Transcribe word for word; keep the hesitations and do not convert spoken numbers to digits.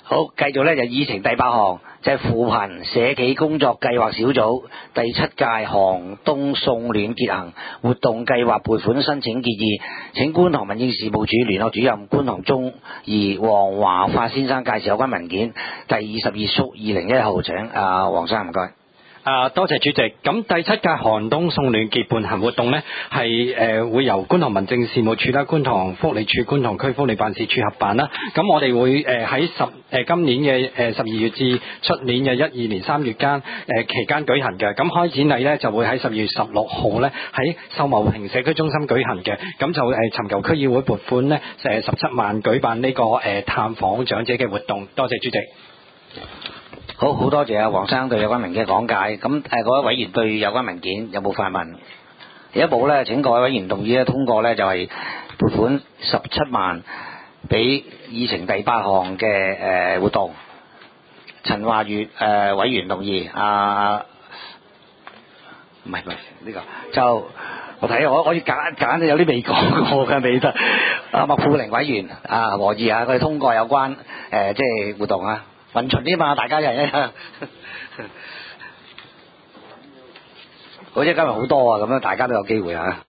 好，繼續咧就議程第八項，就係、是、扶貧社企工作計劃小組第七屆寒冬送暖結行活動計劃撥款申請建議，請觀塘民政事務處聯絡主任觀塘中二黃華發先生介紹有關文件，第二十二縮二零一號，請阿黃生唔該。 啊，多謝主席。咁第七屆寒冬送暖結伴行活動呢，係誒、呃、會由觀塘民政事務處啦、觀塘福利處、觀塘區福利辦事處合辦啦。咁我哋會誒喺十誒今年嘅誒十二月至出年嘅一二年三月間誒、呃、期間舉行嘅。咁開展禮呢，就會喺十二月十六號呢，喺秀茂坪社區中心舉行嘅。咁就誒尋、呃、求區議會撥款呢，誒十七萬舉辦呢、這個誒、呃、探訪長者嘅活動。多謝主席。 好，好多謝阿黃生對有關文件嘅講解。咁誒，各位委員對有關文件有冇發問？第一步咧，請各位委員動議咧通過咧，就係撥款十七萬俾議程第八項嘅誒活動。陳華月誒委員動議，啊唔係唔係呢個就我睇我我要揀揀有啲未講過嘅未得。阿麥富玲委員啊和議啊，佢哋通過有關誒即係活動啊。混巡啲嘛，大家人一樣。好似今日好多啊，咁樣大家都有機會啊。